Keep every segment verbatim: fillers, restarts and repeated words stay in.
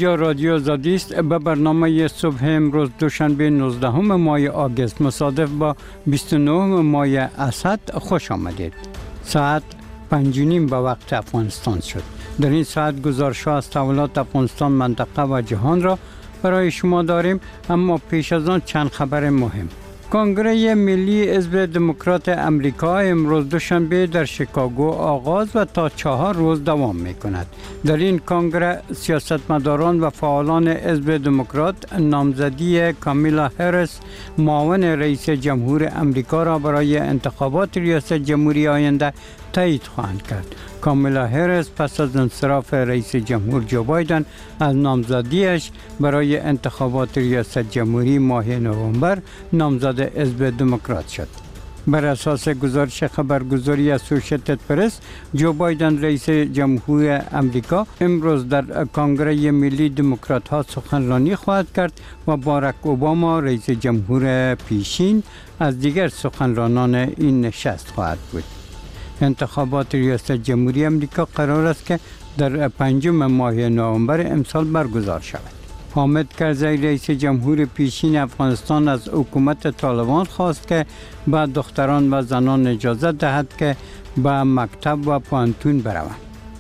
اینجا رادیو آزادی است. به برنامه صبح امروز دوشنبه نوزدهم ماه آگوست مصادف با بیست و نهم ماه اسد خوش آمدید. ساعت پنج و نیم به وقت افغانستان شد. در این ساعت گزارش‌ها از تحولات افغانستان، منطقه و جهان را برای شما داریم، اما پیش از آن چند خبر مهم. کنگره ملی حزب دموکرات امریکا امروز دوشنبه در شیکاگو آغاز و تا چهار روز دوام می کند. در این کنگره سیاستمداران و فعالان حزب دموکرات نامزدی کامیلا هریس معاون رئیس جمهور امریکا را برای انتخابات ریاست جمهوری آینده تایید خواهند کرد. کامیلا هریس پس از انصراف رئیس جمهور جو بایدن از نامزدیش برای انتخابات ریاست جمهوری ماه نوامبر نامزد حزب دموکرات شد. بر اساس گزارش خبرگزاری اسوشیتد پرس، جو بایدن رئیس جمهور امریکا امروز در کنگره ملی دموکرات ها سخنرانی خواهد کرد و باراک اوباما رئیس جمهور پیشین از دیگر سخنرانان این نشست خواهد بود. انتخابات ریاست جمهوری امریکا قرار است که در پنجم ماه نوامبر امسال برگزار شود. حامد کرزی رئیس جمهور پیشین افغانستان از حکومت طالبان خواست که به دختران و زنان اجازه دهد که به مکتب و پانتون بروند.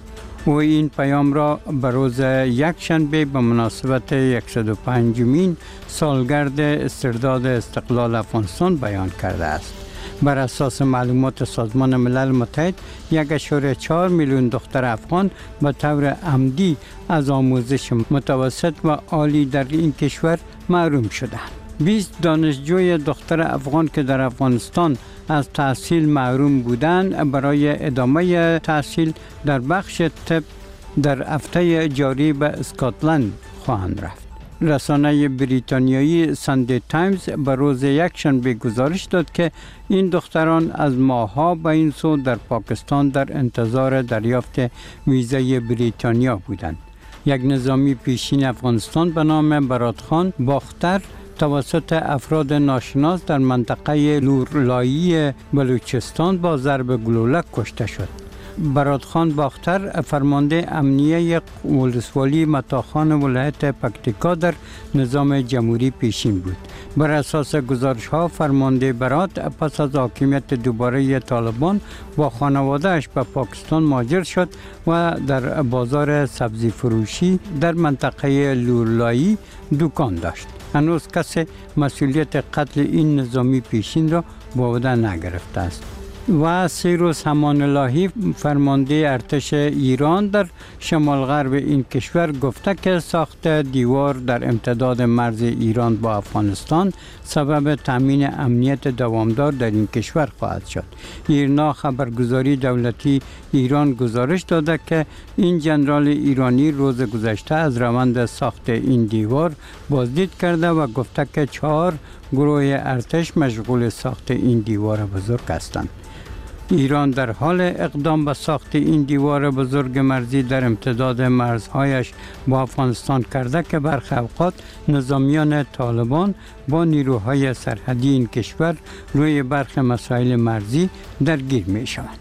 او این پیام را به روز یکشنبه به مناسبت صد و پنجمین سالگرد استرداد استقلال افغانستان بیان کرده است. بر اساس معلومات سازمان ملل متحد، یک اشاره چهار میلیون دختر افغان به طور عمدی از آموزش متوسط و عالی در این کشور محروم شدند. بیست دانشجوی دختر افغان که در افغانستان از تحصیل محروم بودند، برای ادامه تحصیل در بخش طب در هفته جاری به اسکاتلند خواهند رفت. رسانه بریتانیایی ساندی تایمز به روز یکشنبه گزارش داد که این دختران از ماه‌ها به این سو در پاکستان در انتظار دریافت ویزای بریتانیا بودند. یک نظامی پیشین افغانستان به نام برادخان باختر توسط افراد ناشناس در منطقه لورلایی بلوچستان با ضرب گلوله کشته شد. برادخان باختر فرمانده امنیه ولسوالی متاخان ولایت پکتیکا در نظام جمهوری پیشین بود. بر اساس گزارش ها فرمانده براد پس از حاکمیت دوباره طالبان با خانوادهش به پاکستان مهاجر شد و در بازار سبزی فروشی در منطقه لورلایی دکان داشت. هنوز کسی مسئولیت قتل این نظامی پیشین را به عهده نگرفته است. و سیروس همان الهی فرمانده ارتش ایران در شمال غرب این کشور گفته که ساخت دیوار در امتداد مرز ایران با افغانستان سبب تامین امنیت دوامدار در این کشور خواهد شد. ایرنا خبرگزاری دولتی ایران گزارش داده که این جنرال ایرانی روز گذشته از روند ساخت این دیوار بازدید کرده و گفته که چهار گروه ارتش مشغول ساخت این دیوار بزرگ هستند. ایران در حال اقدام به ساخت این دیوار بزرگ مرزی در امتداد مرزهایش با افغانستان کرده که برخی اوقات نظامیان طالبان با نیروهای سرحدی این کشور روی برخی مسائل مرزی درگیر می شوند.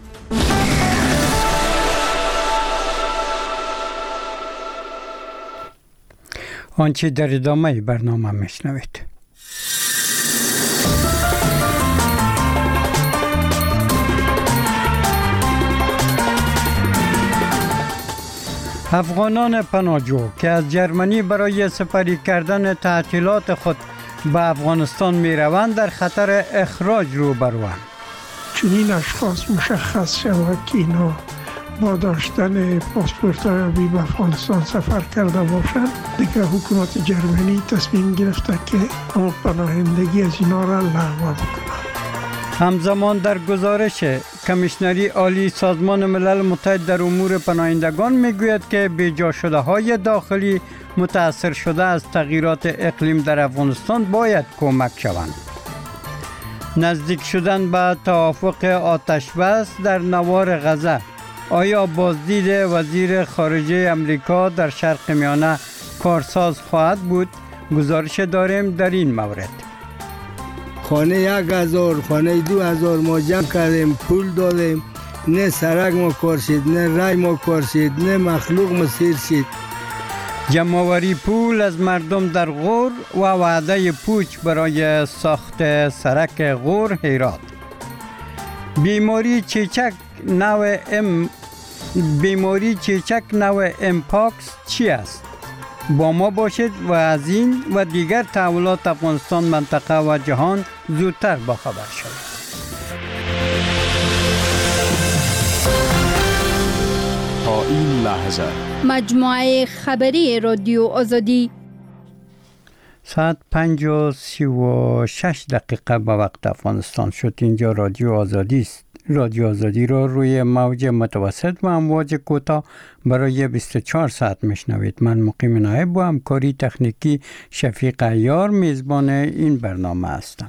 آنچه در ادامه برنامه میشنوید. افغانان پناهجو که از جرمنی برای سپری کردن تعطیلات خود به افغانستان می روند در خطر اخراج رو بروند. چنین اشخاص مشخص شود که اینا با داشتن پاسپورت عربی به افغانستان سفر کرده باشند، دیگه حکومت جرمنی تصمیم گرفته که اون پناهندگی از اینا را لغو بکنه. همزمان در گزارش کمیشنری عالی سازمان ملل متحد در امور پناهندگان میگوید که بیجا شده های داخلی متاثر شده از تغییرات اقلیم در افغانستان باید کمک شوند. نزدیک شدن به توافق آتش بس در نوار غزه. آیا بازدید وزیر خارجه امریکا در شرق میانه کارساز خواهد بود؟ گزارش داریم در این مورد. خانه یک هزار، خانه دو هزار ما جمع کردیم، پول دادیم، نه سرک ما کار شد، نه رای ما کار شد، نه مخلوق ما سیر شد. جمع‌آوری پول از مردم در غور و وعده پوچ برای ساخت سرک غور هرات. بیماری چیچک نوع ام بیماری چیچک نوع امپاکس چی است؟ با ما باشید و از این و دیگر تحولات افغانستان، منطقه و جهان زودتر باخبر شوید. تا این لحظه مجموعه خبری رادیو آزادی ساعت پنج و سی و شش دقیقه به وقت افغانستان شد. اینجا رادیو آزادی است. رادیو آزادی را روی موج متوسط و امواج کوتاه برای بیست و چهار ساعت میشنوید. من مقیم نایب با همکاری تکنیکی شفیق عیار میزبان این برنامه هستم.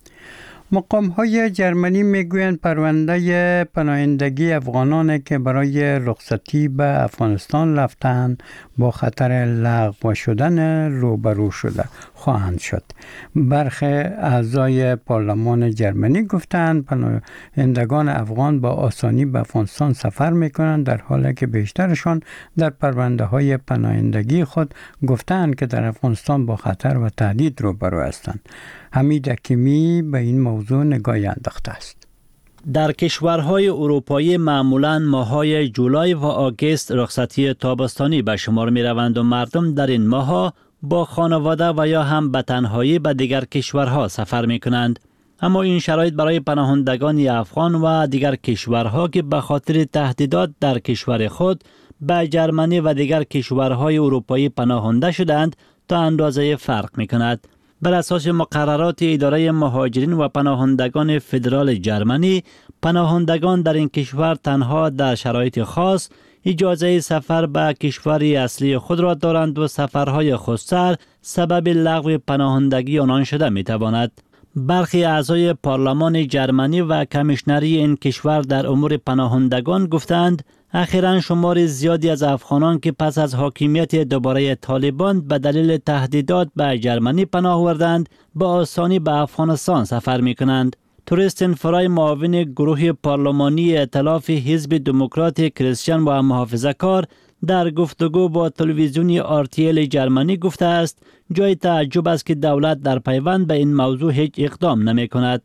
مقام های جرمنی میگویند پرونده پناهندگی افغانان که برای رخصتی به افغانستان رفتند با خطر لغو شدن روبرو شده خواهند شد. برخی اعضای پارلمان جرمنی گفتند پناهندگان افغان با آسانی به افغانستان سفر میکنند، در حالی که بیشترشان در پرونده های پناهندگی خود گفتند که در افغانستان با خطر و تهدید روبرو هستند. حمید حکیمی به این موضوع نگاهی انداخته است. در کشورهای اروپایی معمولاً ماه‌های جولای و آگوست رخصتی تابستانی به شمار می روند و مردم در این ماه‌ها با خانواده و یا هم به تنهایی به دیگر کشورها سفر می کنند. اما این شرایط برای پناهندگان افغان و دیگر کشورها که به خاطر تهدیدات در کشور خود به جرمنی و دیگر کشورهای اروپایی پناهنده شدند تا اندازه فرق می کند. بر اساس مقررات اداره مهاجرین و پناهندگان فدرال جرمنی، پناهندگان در این کشور تنها در شرایط خاص اجازه سفر به کشور اصلی خود را دارند و سفرهای خودسر سبب لغو پناهندگی آنان شده می تواند. برخی اعضای پارلمان جرمنی و کمیشنری این کشور در امور پناهندگان گفتند اخیراً شمار زیادی از افغانان که پس از حاکمیت دوباره طالبان به دلیل تهدیدات به جرمنی پناه آوردند با آسانی به افغانستان سفر می کنند. توریستن فرای معاون گروه پارلمانی ائتلاف حزب دموکرات کریستیان و محافظه کار در گفتگو با تلویزیونی آر تی ال جرمنی گفته است جای تعجب است که دولت در پیوند به این موضوع هیچ اقدام نمی کند.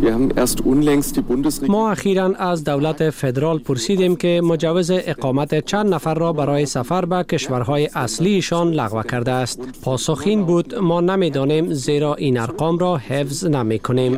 ما اخیراً از دولت فدرال پرسیدیم که مجوز اقامت چند نفر را برای سفر به کشورهای اصلیشان لغو کرده است. پاسخ این بود ما نمی‌دانیم زیرا این ارقام را حفظ نمی‌کنیم.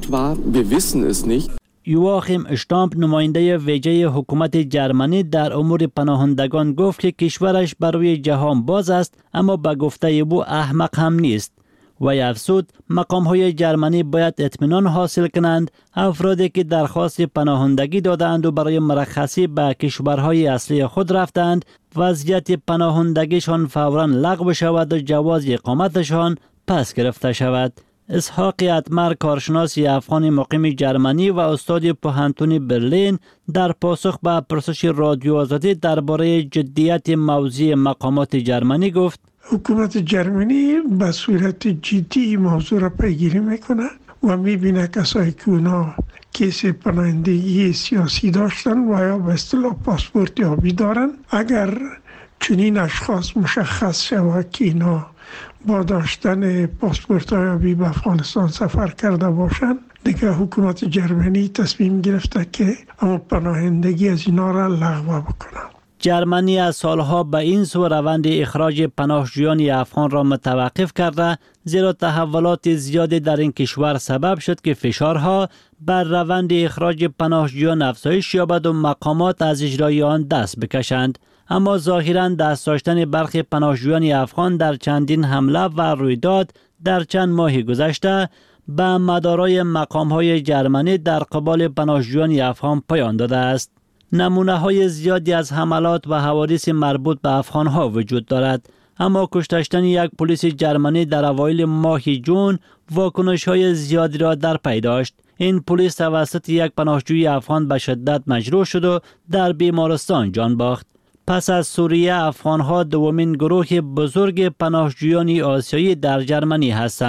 یواخیم اشتامپ نماینده ویژه حکومت جرمنی در امور پناهندگان گفت که کشورش بر روی جهان باز است اما به گفته او احمق هم نیست. و افزود مقام‌های جرمنی باید اطمینان حاصل کنند افرادی که درخواست پناهندگی دادند و برای مرخصی به کشورهای اصلی خود رفتند وضعیت پناهندگیشان فوراً لغو شود و جواز اقامتشان پس گرفته شود. اسحاق اتمر کارشناس افغان مقیم جرمنی و استاد پوهنتون برلین در پاسخ به پرسش رادیو آزادی درباره جدیت موضوع مقامات جرمنی گفت حکومت جرمنی به صورت جدی موضوع را پیگیری میکنه و میبینه کسایی که اونا کیس پناهندگی سیاسی داشتن و یا به اصطلاح پاسپورت آبی دارن، اگر چنین اشخاص مشخص شود که اینا با داشتن پاسپورت آبی به افغانستان سفر کرده باشند، دیگه حکومت جرمنی تصمیم گرفته که اما پناهندگی از اینا را لغو بکنه. جرمنی از سالها به این سو روند اخراج پناهجویان افغان را متوقف کرده، زیرا تحولات زیادی در این کشور سبب شد که فشارها بر روند اخراج پناهجویان افزایش یابد و مقامات از اجرای آن دست بکشند. اما ظاهراً دست داشتن برخی پناهجویان افغان در چندین حمله و رویداد در چند ماه گذشته به مدارای مقام‌های جرمنی در قبال پناهجویان افغان پایان داده است. نمونه های زیادی از حملات و حوادث مربوط به افغان ها وجود دارد، اما کشتن یک پلیس جرمنی در اوایل ماه جون واکنش های زیادی را در پی داشت. این پلیس توسط یک پناهجوی افغان به شدت مجروح شد و در بیمارستان جان باخت. پس از سوریه افغان ها دومین گروه بزرگ پناهجویان آسیایی در جرمنی هستند.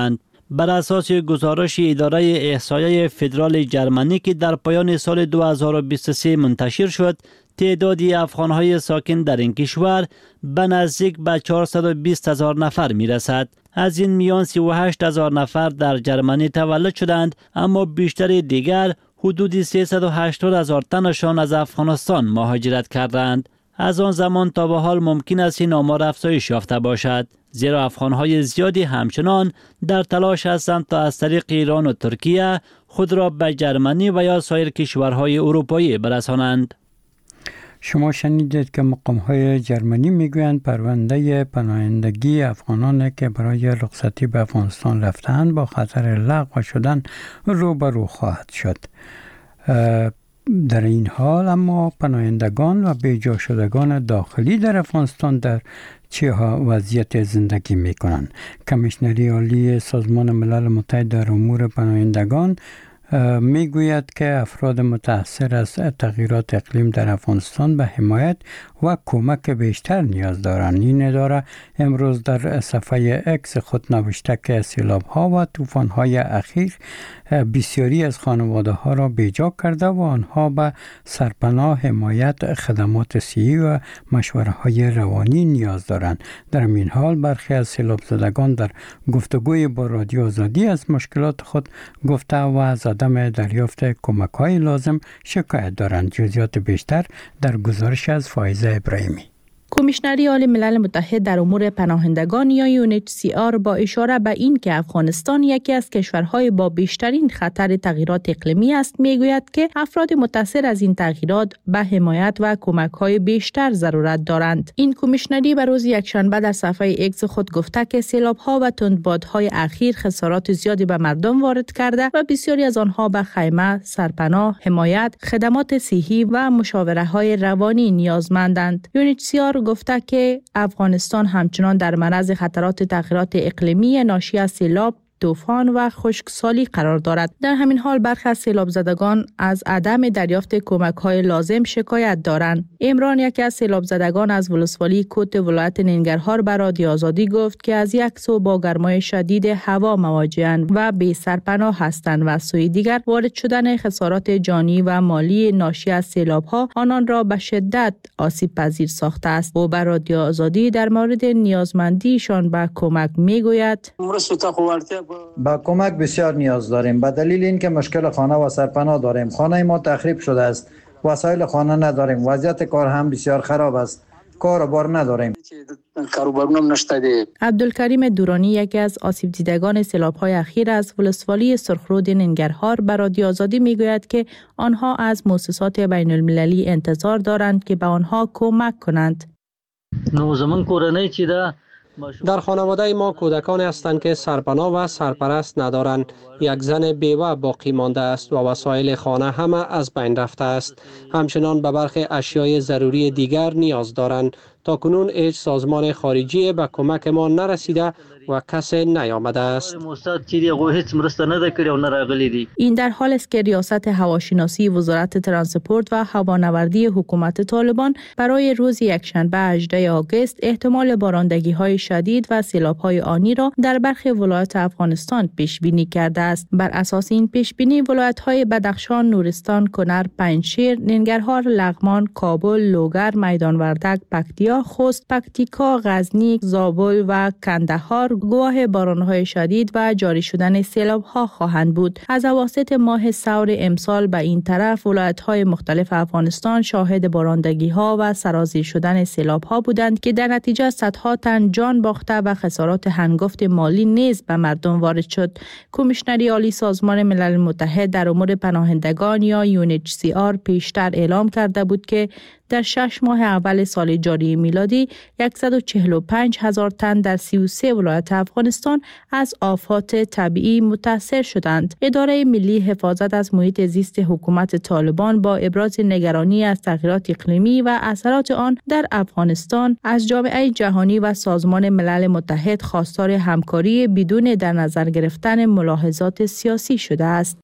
بر اساس گزارش اداره احصایه فدرال جرمنی که در پایان سال دو هزار و بیست و سه منتشر شد، تعدادی افغان‌های ساکن در این کشور به نزدیک به چهارصد و بیست هزار نفر می رسد. از این میان سی و هشت هزار نفر در جرمنی تولد شدند، اما بیشتر دیگر حدود سیصد و هشتاد هزار تنشان از افغانستان مهاجرت کردند. از آن زمان تا به حال ممکن است این آمار افزایش یافته باشد، زیرا افغان‌های زیادی همچنان در تلاش هستند تا از طریق ایران و ترکیه خود را به جرمنی و یا سایر کشورهای اروپایی برسانند. شما شنیدید که مقام‌های جرمنی میگویند پرونده پناهندگی افغانان که برای رخصتی به افغانستان رفتند با خطر لغو شدن روبرو خواهد شد. در این حال اما پناهندگان و بیجا شدگان داخلی در افغانستان در چه وضعیت زندگی می کنند؟ کمیشنری عالی سازمان ملل متحد در امور پناهندگان می گوید که افراد متأثر از تغییرات اقلیم در افغانستان به حمایت و کمک بیشتر نیاز دارند. این اداره امروز در صفحه اکس خود نوشته که سیلاب‌ها و طوفان‌های اخیر بسیاری از خانواده‌ها را بیجا کرده و آنها به سرپناه، حمایت، خدمات صحی و مشوره‌های روانی نیاز دارند. در این حال برخی از سیلاب زدگان در گفتگوی با رادیو آزادی از مشکلات خود گفته و از عدم دریافت کمک‌های لازم شکایت دارند. جزئیات بیشتر در گزارش از فائزه ابراهیمی. کمیشنری عالی ملل متحد در امور پناهندگان یا یو ان اچ سی آر با اشاره به این که افغانستان یکی از کشورهای با بیشترین خطر تغییرات اقلیمی است میگوید که افراد متاثر از این تغییرات به حمایت و کمک‌های بیشتر ضرورت دارند. این کمیشنری به روز یکشنبه در صفحه اکس خود گفته که سیلاب‌ها و تندبادهای اخیر خسارات زیادی به مردم وارد کرده و بسیاری از آنها به خیمه، سرپناه، حمایت، خدمات صحی و مشاوره‌های روانی نیازمندند. یو ان اچ سی آر گفته که افغانستان همچنان در معرض خطرات تغییرات اقلیمی ناشی از سیلاب، طوفان و خشکسالی قرار دارد. در همین حال برخی از سیلاب زدگان از عدم دریافت کمک‌های لازم شکایت دارند. عمران، یکی از سیلاب زدگان از ولسوالی کوت ولایت ننگرهار به رادیو آزادی گفت که از یک سو با گرمای شدید هوا مواجه‌اند و بی سرپناه هستند و از سوی دیگر وارد شدن خسارات جانی و مالی ناشی از سیلاب‌ها آنان را به شدت آسیب پذیر ساخته است. او به رادیو آزادی در مورد نیازمندیشان به کمک میگوید: با کمک بسیار نیاز داریم، به دلیل اینکه مشکل خانه و سرپناه داریم. خانه ما تخریب شده است، وسایل خانه نداریم، وضعیت کار هم بسیار خراب است، کار و بار نداریم. عبدالکریم دورانی، یکی از آسیب دیدگان سیلاب‌های اخیر از ولسوالی سرخرود ننگرهار، به رادیو آزادی میگوید که آنها از مؤسسات بین المللی انتظار دارند که به آنها کمک کنند. نو زمان کورنۍ چې دا در خانواده ما کودکانی هستند که سرپناه و سرپرست ندارند. یک زن بیوه باقی مانده است و وسایل خانه همه از بین رفته است. همچنان به برخی اشیای ضروری دیگر نیاز دارند. تا کنون هیچ سازمان خارجی به کمک ما نرسیده و کسی نیامده است. این در حال است که ریاست هواشناسی وزارت ترانسپورت و هوانوردی حکومت طالبان برای روز یکشنبه هجدهم آگوست احتمال بارندگی‌های شدید و سیلاب‌های آنی را در برخی ولایات افغانستان پیش بینی کرده است. بر اساس این پیش بینی ولایت‌های بدخشان، نورستان، کنر، پنجشیر، ننگرهار، لغمان، کابل، لوگر، میدان وردک، پکتیا، خوست، پکتیکا، غزنی، زابل و کندهار گواه باران‌های شدید و جاری شدن سیلاب‌ها خواهند بود. از اواسط ماه ثور امسال به این طرف ولایت‌های مختلف افغانستان شاهد بارندگی‌ها و سرازیر شدن سیلاب‌ها بودند که در نتیجه صدها تن جان باخته و خسارات هنگفت مالی نیز به مردم وارد شد. کمیشنری عالی سازمان ملل متحد در امور پناهندگان یا یو ان اچ سی آر پیشتر اعلام کرده بود که در شش ماه اول سال جاری میلادی صد و چهل و پنج هزار تن در سی و سه ولایت افغانستان از آفات طبیعی متاثر شدند. اداره ملی حفاظت از محیط زیست حکومت طالبان با ابراز نگرانی از تغییرات اقلیمی و اثرات آن در افغانستان از جامعه جهانی و سازمان ملل متحد خواستار همکاری بدون در نظر گرفتن ملاحظات سیاسی شده است.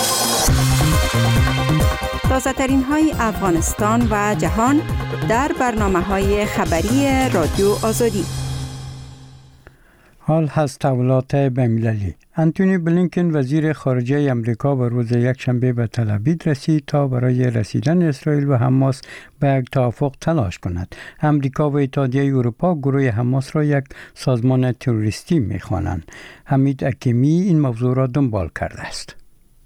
تازه ترین های افغانستان و جهان در برنامه های خبری رادیو آزادی. حال هست تحولات بین‌المللی. انتونی بلینکن وزیر خارجه امریکا به روز یکشنبه به تل آویو رسید تا برای رسیدن اسرائیل و حماس به یک توافق تلاش کند. امریکا و اتحادیه اروپا گروه حماس را یک سازمان تروریستی می‌خوانند. حمید اکیمی این موضوع را دنبال کرده است.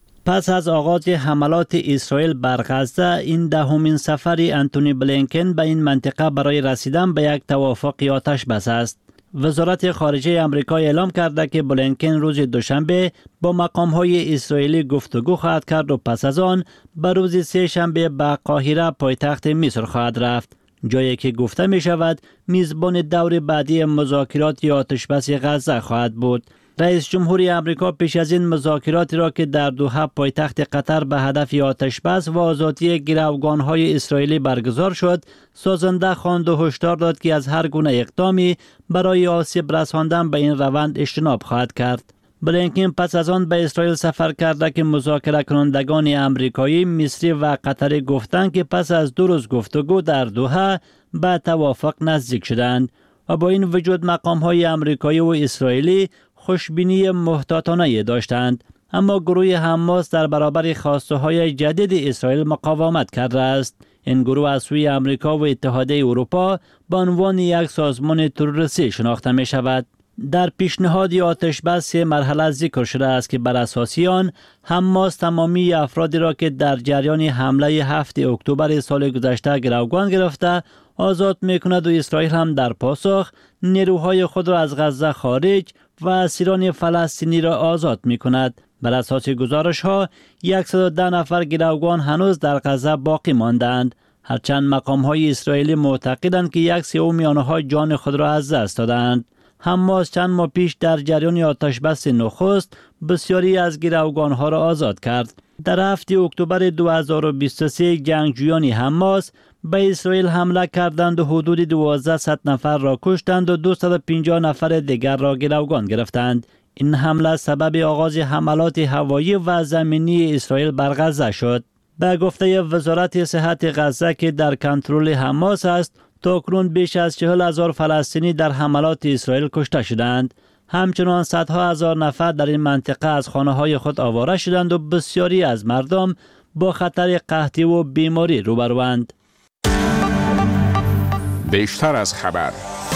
پس از آغاز حملات اسرائیل بر غزه، این دهمین سفر انتونی بلینکن به این منطقه برای رسیدن به یک توافق آتش بس است. وزارت خارجه آمریکا اعلام کرده که بلینکن روز دوشنبه با مقام‌های اسرائیلی گفتگو خواهد کرد و پس از آن به روز سه شنبه به قاهره پایتخت مصر خواهد رفت، جایی که گفته می شود میزبان دور بعدی مذاکرات آتشبس غزه خواهد بود. رئیس جمهوری آمریکا پیش از این مذاکراتی را که در دوحه پایتخت قطر به هدف آتشبس و آزادی گروگان‌های اسرائیلی برگزار شد، سازنده خواند و هشدار داد که از هر گونه اقدامی برای آسیب رساندن به این روند اجتناب خواهد کرد. بلینکن پس از آن به اسرائیل سفر کرده که مذاکره کنندگان آمریکایی، مصری و قطری گفتند که پس از دو روز گفتگو در دوحه به توافق نزدیک شدند و با این وجود مقام‌های آمریکایی و اسرائیلی خوشبینی محتاطانه داشتند، اما گروه حماس در برابر خواسته‌های جدید اسرائیل مقاومت کرده است. این گروه از سوی آمریکا و اتحادیه اروپا به عنوان یک سازمان تروریستی شناخته می شود. در پیشنهاد آتشبس سه مرحله ذکر شده است که بر اساس آن حماس تمامی افرادی را که در جریان حمله هفتم اکتبر سال گذشته گروگان گرفته آزاد می کند و اسرائیل هم در پاسخ نیروهای خود را از غزه خارج و اسیران فلسطینی را آزاد می کند. بر اساس گزارش ها صد و ده نفر گروگان هنوز در غزه باقی ماندند، هرچند مقام های اسرائیلی معتقدند که یک سوم آنها جان خود را از دست دادند. حماس چند ماه پیش در جریان آتشبس نخست بسیاری از گروگان ها را آزاد کرد. در هفتم اکتبر دو هزار و بیست و سه جنگجویان حماس به اسرائیل حمله کردند و حدود دوازده نفر را کشتند و دویست و پنجاه نفر دیگر را گروگان گرفتند. این حمله سبب آغاز حملات هوایی و زمینی اسرائیل بر غزه شد. به گفته وزارت صحت غزه که در کنترل حماس است، تاکنون بیش از چهل هزار فلسطینی در حملات اسرائیل کشته شدند. همچنان صدها هزار نفر در این منطقه از خانه‌های خود آواره شدند و بسیاری از مردم با خطر قحطی و بیماری روبروند. بیشتر از خبر.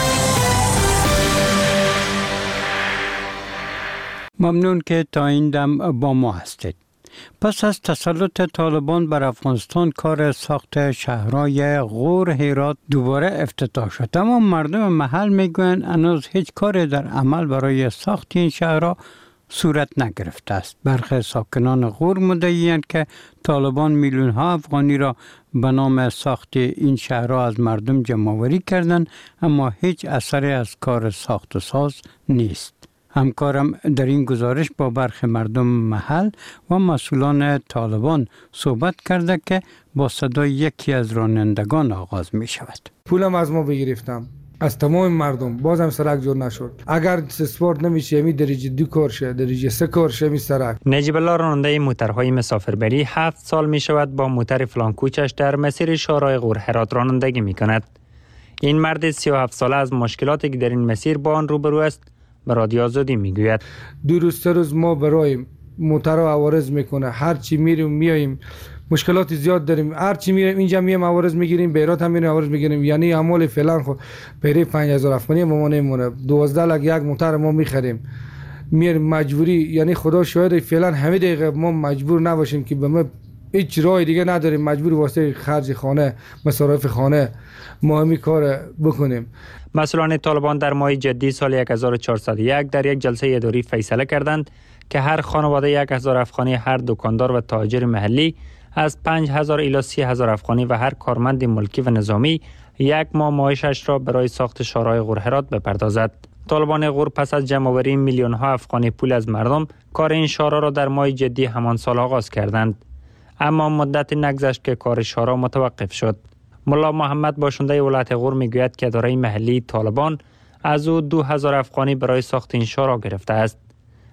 ممنون که تا این دم با ما هستید. پس از تسلط طالبان بر افغانستان، کار ساخت شهرهای غور، هرات دوباره افتتاح شد. اما مردم محل میگویند هنوز هیچ کاری در عمل برای ساخت این شهرها صورت نگرفته است. برخی ساکنان غور مدعی‌اند که طالبان میلیون ها افغانی را به نام ساخت این شهرها از مردم جمع‌آوری کردند، اما هیچ اثری از کار ساخت و ساز نیست. همکارم در این گزارش با برخی مردم محل و مسئولان طالبان صحبت کرده که با صدای یکی از رانندگان آغاز می شود. پولم از ما بگرفتم، از تمام مردم، بازم سرک جور نشد. اگر سپورت نمیشه می درجه دو کار شه، درجه سه کار شه می سرک. نجیب الله راننده موترهای مسافربری هفت سال می شود با موتر فلانکوچش در مسیر شارع غور هرات رانندگی می کند. این مرد سی و هفت ساله از مشکلاتی که در این مسیر با آن روبرو است به رادیو آزادی میگوید. دو روز سه روز ما برایم موتر رو عوارض میکنه، هر چی میریم میاییم مشکلات زیاد داریم، هر چی میریم اینجا میام عوارض میگیریم، بیرات هم میریم عوارض میگیریم، یعنی اعمال فعلا خو پیری پنج هزار افغانی ما نمیمونه، دوازده لک یک موتر ما میخریم، میریم مجبوری، یعنی خدا شاید فعلا همه دقیقه ما مجبور نباشیم که به ما هیچ راه دیگه نداریم، مجبور واسه خرج خانه، مصارف خانه ما همین کار بکنیم. مسئولان طالبان در ماه جدی سال هزار و چهارصد و یک در یک جلسه اداری فیصله کردند که هر خانواده یک هزار افغانی هر دکاندار و تاجر محلی از پنج هزار الی سی هزار افغانی و هر کارمند ملکی و نظامی یک ماه معاشش را برای ساخت شارع غور هرات بپردازد. طالبان غور پس از جمع‌آوری میلیون ها افغانی پول از مردم کار این شارع را در ماه جدی همان سال آغاز کردند، اما مدت نگذشت که کار شارع متوقف شد. ملا محمد باشنده ولایت غور میگوید که اداره محلی طالبان از او دو هزار افغانی برای ساخت این شارع گرفته است،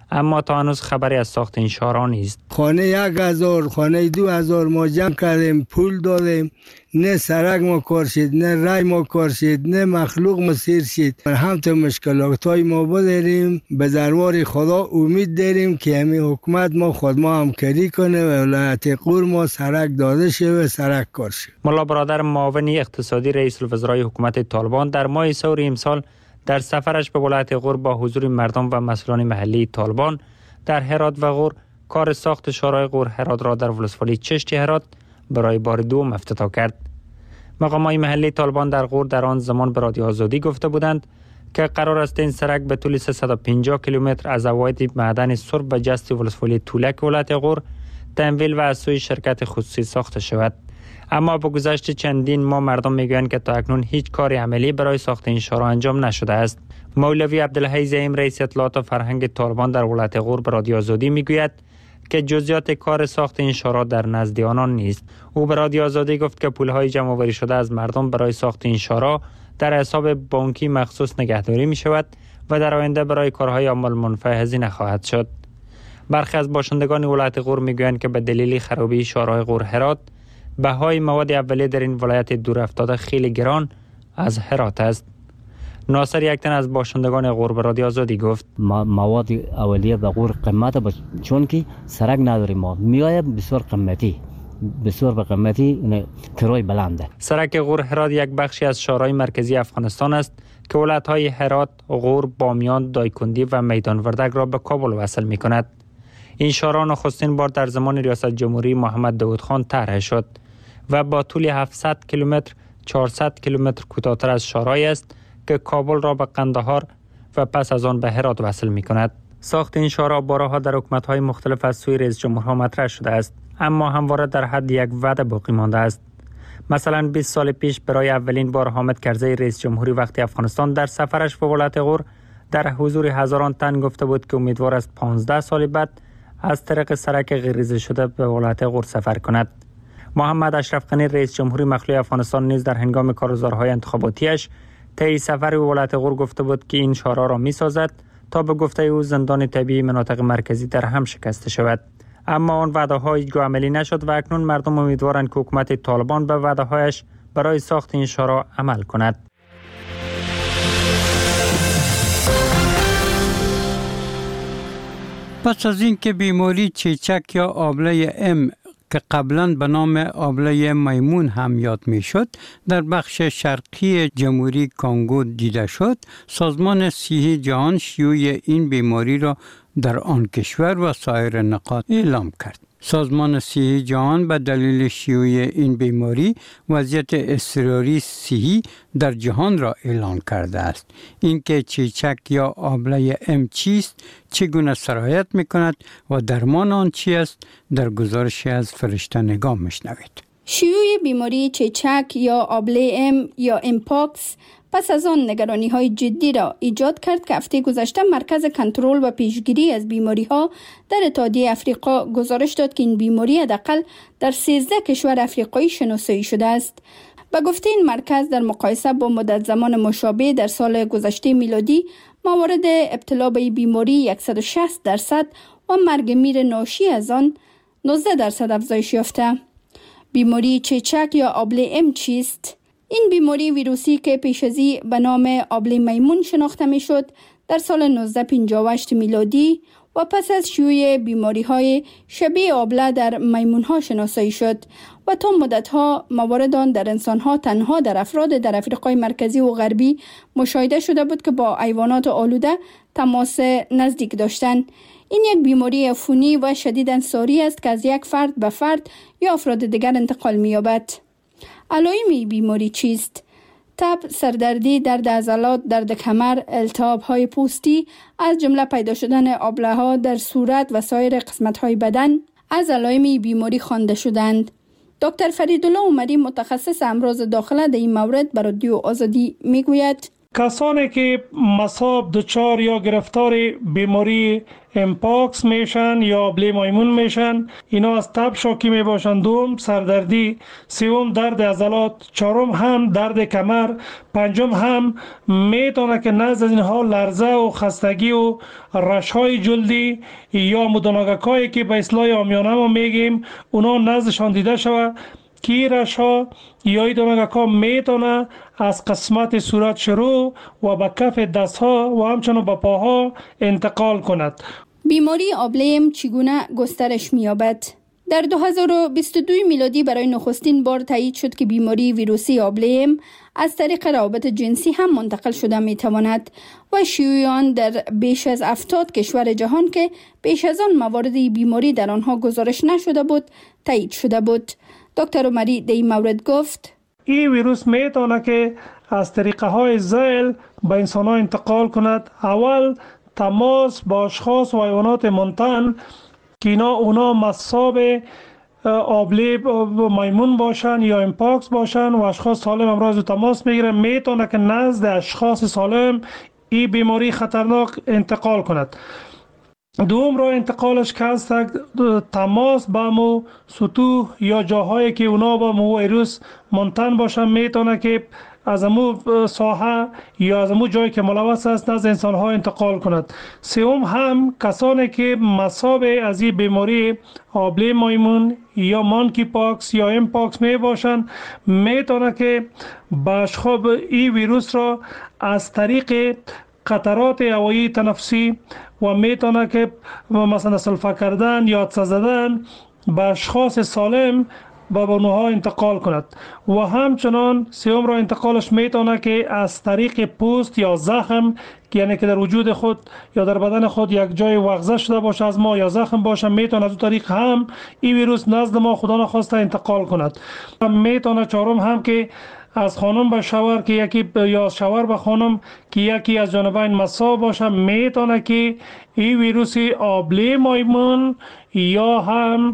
اما تا هنوز خبری از ساخت این شارع نیست. خانه یک هزار، خانه دو هزار ما جمع کردیم، پول دادیم، نه سرک ما کار شد، نه رای ما کار شد، نه مخلوق مسیر شد. همت مشکلات های ما بداریم، به دربار خدا امید داریم که همین حکومت ما خود ما همکاری کنه و ولایت غور ما سرک داده شه و سرک کار شه. ملا برادر معاون اقتصادی رئیس الوزرای حکومت طالبان در ماه سور امسال در سفرش به ولایت غور با حضور مردم و مسئولان محلی طالبان در هرات و غور کار ساخت شورای غور هرات را در ولسوالی چشتی هرات برای بار دوم افتتاح کرد. مقامات محلی طالبان در غور در آن زمان به رادیو آزادی گفته بودند که قرار است این سرک به طول سیصد و پنجاه کیلومتر از اواید معدن سرب و جست ولسوالی تولک ولایت غور تمویل و از سوی شرکت خصوصی ساخته شود. اما با گذشت چندین ماه مردم میگویند که تا اکنون هیچ کاری عملی برای ساخت این شورای انجام نشده است. مولوی عبدالحی زعیم رئیس اطلاعات و فرهنگ طالبان در ولایت غور به رادیو آزادی میگوید که جزئیات کار ساخت این شورای در نزد آنان نیست. او به رادیو آزادی گفت که پولهای جمع آوری شده از مردم برای ساخت این شورای در حساب بانکی مخصوص نگهداری می شود و در آینده برای کارهای عمل منفعه هزینه خواهد شد. برخی از باشندگان ولایت غور میگویند که به دلیل خرابی شورای غور هرات بهای مواد اولیه در این ولایت دور افتاده خیلی گران از هرات است. ناصر یکتن از باشندگان غور به رادیو آزادی گفت مواد اولیه به غور قیمت با چون که سرک نداریم ما میآید بسیار قیمتی بسیار به قیمتی کرای بلنده. سرک غور هرات یک بخشی از شورای مرکزی افغانستان است که ولایت‌های هرات، غور، بامیان، دایکندی و میدان وردک را به کابل وصل می‌کند. این شورای نخستین بار در زمان ریاست جمهوری محمد داود خان طرح شد و با طول هفتصد کیلومتر چهارصد کیلومتر کوتاه‌تر از شورای است که کابل را به قندهار و پس از آن به هرات وصل می‌کند. ساخت این شورای بارها در حکومت‌های مختلف از سوی رئیس جمهورها مطرح شده است، اما همواره در حد یک وعده باقی مانده است. مثلا بیست سال پیش برای اولین بار حامد کرزی رئیس جمهوری وقتی افغانستان در سفرش به ولایت غور در حضور هزاران تن گفته بود که امیدوار است پانزده سال بعد از طریق سرک غیرریزه شده به ولایت غور سفر کند. محمد اشرف غنی رئیس جمهوری مخلوع افغانستان نیز در هنگام کارگزارهای انتخاباتیش طی سفر به ولایت غور گفته بود که این شورای را می‌سازد تا به گفته او زندان طبیعی مناطق مرکزی در هم شکسته شود. اما آن وعده‌ها هیچگاه عملی نشد و اکنون مردم امیدوارند که حکومت طالبان به وعده‌هایش برای ساخت این شورای عمل کند. پس از اینکه بیماری چیچک یا آبله ام که قبلا به نام آبله میمون هم یاد می شد در بخش شرقی جمهوری کانگو دیده شد، سازمان صحی جهان شیوع این بیماری را در آن کشور و سایر نقاط اعلام کرد. سازمان صحی جهان به دلیل شیوع این بیماری وضعیت اضطراری صحی در جهان را اعلان کرده است. اینکه چیچک یا آبله ام چیست، چگونه سرایت می‌کند و درمان آن چی است، در گزارشی از فرشته نگاه می‌شنوید. شیوع بیماری چیچک یا آبله ام یا امپاکس پس از آن نگرانی های جدی را ایجاد کرد که هفته گذشته مرکز کنترل و پیشگیری از بیماری ها در اتحادیه افریقا گزارش داد که این بیماری حداقل در سیزده کشور افریقایی شناسایی شده است. به گفته این مرکز در مقایسه با مدت زمان مشابه در سال گذشته میلادی موارد ابتلا به این بیماری صد و شصت درصد و مرگ میر ناشی از آن نوزده درصد افزایش یافته. بیماری چیچک یا آبله ام چیست؟ این بیماری ویروسی که پیش از این به نام آبله میمون شناخته می شد در سال نوزده پنجاه و هشت میلادی و پس از شیوع بیماری های شبیه آبله در میمون ها شناسایی شد و تا مدت ها موارد آن در انسان ها تنها در افراد در افریقای مرکزی و غربی مشاهده شده بود که با حیوانات آلوده تماس نزدیک داشتند. این یک بیماری عفونی و شدیداً ساری است که از یک فرد به فرد یا افراد دیگر انتقال می یابد. علائم بیماری چیست؟ تب، سردردی، درد عضلات، درد کمر، التهاب های پوستی از جمله پیدا شدن آبله ها در صورت و سایر قسمت های بدن از علائم بیماری خوانده شدند. دکتر فریدالله عمری متخصص امراض داخله در این مورد بر رادیو آزادی میگوید: کسانی که مصاب دچار یا گرفتار بیماری امپاکس میشن یا آبله مایمون میشن، اینا از تب شاکی میباشند. دوم سردردی، سوم درد عضلات، چهارم هم درد کمر، پنجم هم میتونه که نزد از اینها لرزه و خستگی و رشهای جلدی یا مداناگکایی که به اصطلاح عامیانه ما میگیم اونا نزدشان دیده شود که رشها یا این دانگکا میتونه از قسمت صورت شروع و به کف دست ها و همچنان به پاها انتقال کند. بیماری آبله چگونه گسترش می‌یابد؟ در دو هزار و بیست و دو میلادی برای نخستین بار تایید شد که بیماری ویروسی آبله از طریق روابط جنسی هم منتقل شده میتواند و شیوع آن در بیش از هفتاد کشور جهان که بیش از آن موارد بیماری در آنها گزارش نشده بود تایید شده بود. دکتر عمری در این مورد گفت: این ویروس میتونه که از طریقه های زیل به انسان ها انتقال کند. اول تماس با اشخاص و حیوانات منتن که اینا اونا مصاب آبله مایمون باشن یا امپاکس باشن و اشخاص سالم امراض تماس میگیرن، میتونه که نزد اشخاص سالم این بیماری خطرناک انتقال کند. دوم راه انتقالش که هست تماس با مو سطوح یا جاهایی که اونا با مو ویروس منتن باشن، میتونه که از امو ساحه یا از امو جایی که ملوث است نزد انسان ها انتقال کند. سوم هم کسانی که مصاب از این بیماری آبله مایمون یا مانکی پاکس یا امپاکس می باشند، میتونه که به اشخاص این ویروس را از طریق قطرات هوایی تنفسی و میتونه که مثلا سلفه کردن یا عطسه زدن به اشخاص سالم با اونها انتقال کند. و همچنان سوم را انتقالش میتونه که از طریق پوست یا زخم که یعنی که در وجود خود یا در بدن خود یک جای وغزه شده باشه از ما یا زخم باشه، میتونه از اون طریق هم این ویروس نزد ما خدا نخواسته انتقال کند. میتونه چهارم هم که از خانم به شوهر که یکی یا شوهر به خانم که یکی از جانبین مصاب باشه، میتونه که این ویروس آبله مایمون یا هم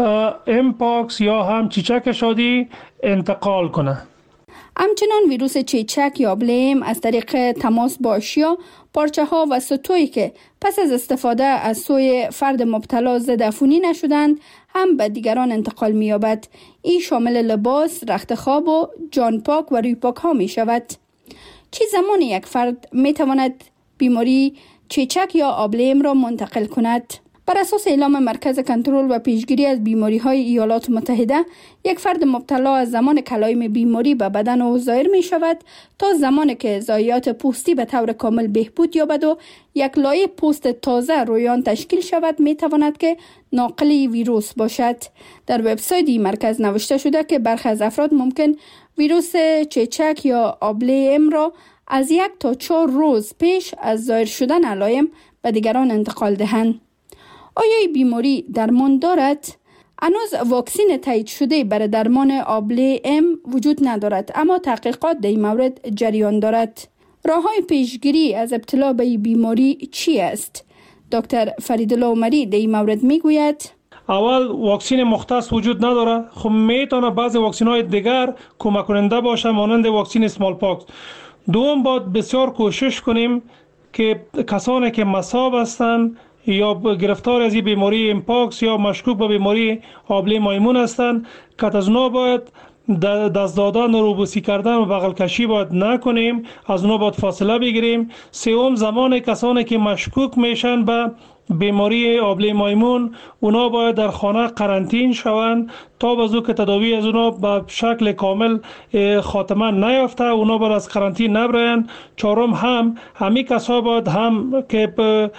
امپاکس یا هم چیچک شادی انتقال کنه. همچنان ویروس چیچک یا آبله از طریق تماس با اشیا، پارچه ها و سطوحی که پس از استفاده از سوی فرد مبتلا ضد عفونی نشدند هم به دیگران انتقال می یابد. این شامل لباس، رخت خواب و جان پاک و روی پاک ها می شود. چه زمان یک فرد می تواند بیماری چیچک یا آبله را منتقل کند؟ بر اساس اعلام مرکز کنترل و پیشگیری از بیماری های ایالات متحده، یک فرد مبتلا از زمان کلایم بیماری به بدن او ظاهر می شود تا زمانی که ضایعات پوستی به طور کامل بهبود یابد و یک لایه پوست تازه روی آن تشکیل شود، می تواند که ناقل ویروس باشد. در وبسایت این مرکز نوشته شده که برخی از افراد ممکن ویروس چیچک یا آبله ام را از یک تا چهار روز پیش از ظاهر شدن علائم به دیگران انتقال دهند. آیا این بیماری درمان دارد؟ هنوز واکسین تایید شده برای درمان آبله ام وجود ندارد، اما تحقیقات در این مورد جریان دارد. راه‌های پیشگیری از ابتلا به این بیماری چی است؟ دکتر فریدالله عمری در این مورد میگوید: اول واکسین مختص وجود نداره. خب میتونه بعضی واکسین های دیگر کمک کننده باشه مانند واکسین اسمال پاکس. دوم باید بسیار کوشش کنیم که کسانی که مصاب هستند یا گرفتار از این بیماری امپاکس یا مشکوک به بیماری آبله مایمون هستند که از اونا باید دست دادن و روبوسی کردن و بغل کشی باید نکنیم، از اونا باید فاصله بگیریم. سوم زمان کسانی که مشکوک میشن به بیماری آبله مایمون اونا باید در خانه قرنطین شوند تا بازو که تداوی از اونا به شکل کامل خاتمه نیافته، اونا باید از قرنطین نبرن. چهارم هم همین کسا باید هم که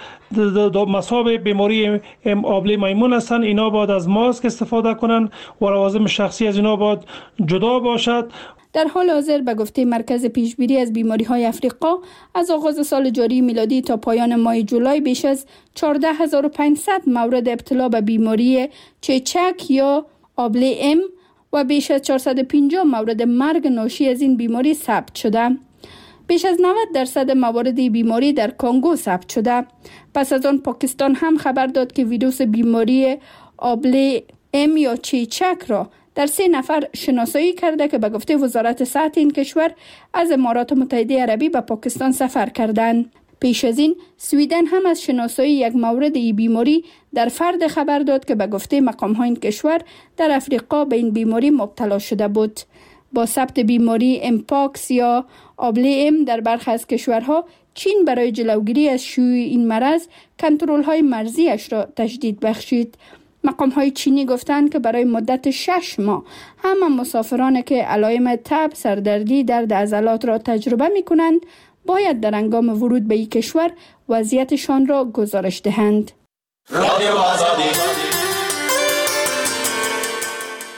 مصاب بیماری آبله مایمون هستن اینا باید از ماسک استفاده کنن و لوازم شخصی از اینا باید جدا باشد. در حال حاضر به گفته مرکز پیشگیری از بیماری های افریقا، از آغاز سال جاری میلادی تا پایان ماه جولای بیش از چهارده هزار و پانصد مورد ابتلا به بیماری چیچک یا آبله ام و بیش از چهارصد و پنجاه مورد مرگ ناشی از این بیماری ثبت شده. بیش از نود درصد موارد بیماری در کنگو ثبت شده. پس از آن پاکستان هم خبر داد که ویروس بیماری آبله ام یا چیچک را در سه نفر شناسایی کرده که به گفته وزارت صحت این کشور از امارات متحده عربی به پاکستان سفر کردند. پیش از این سویدن هم از شناسایی یک مورد ای بیماری در فرد خبر داد که به گفته مقام های این کشور در افریقا به این بیماری مبتلا شده بود. با ثبت بیماری امپاکس یا آبله ام در برخی از کشورها، چین برای جلوگیری از شیوع این مرض کنترل های مرزی اش را تجدید بخشید. مقام های چینی گفتند که برای مدت شش ماه همه مسافرانی که علائم تب، سردردی، درد عضلات را تجربه می کنند باید در هنگام ورود به این کشور وضعیتشان را گزارش دهند. رادیو آزادی